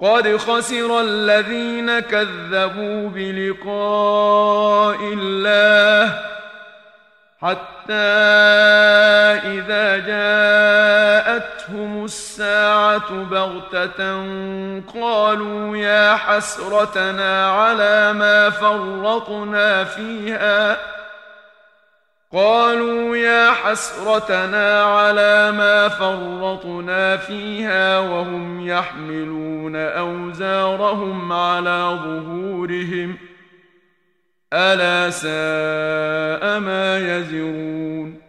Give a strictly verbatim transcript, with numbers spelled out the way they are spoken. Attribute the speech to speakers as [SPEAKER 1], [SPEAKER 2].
[SPEAKER 1] قد خسر الذين كذبوا بلقاء الله حتى إذا جاءتهم الساعة بغتة قالوا يا حسرتنا على ما فرطنا فيها قالوا يا حسرتنا على ما فرطنا فيها وهم يحملون أوزارهم على ظهورهم ألا ساء ما يزرون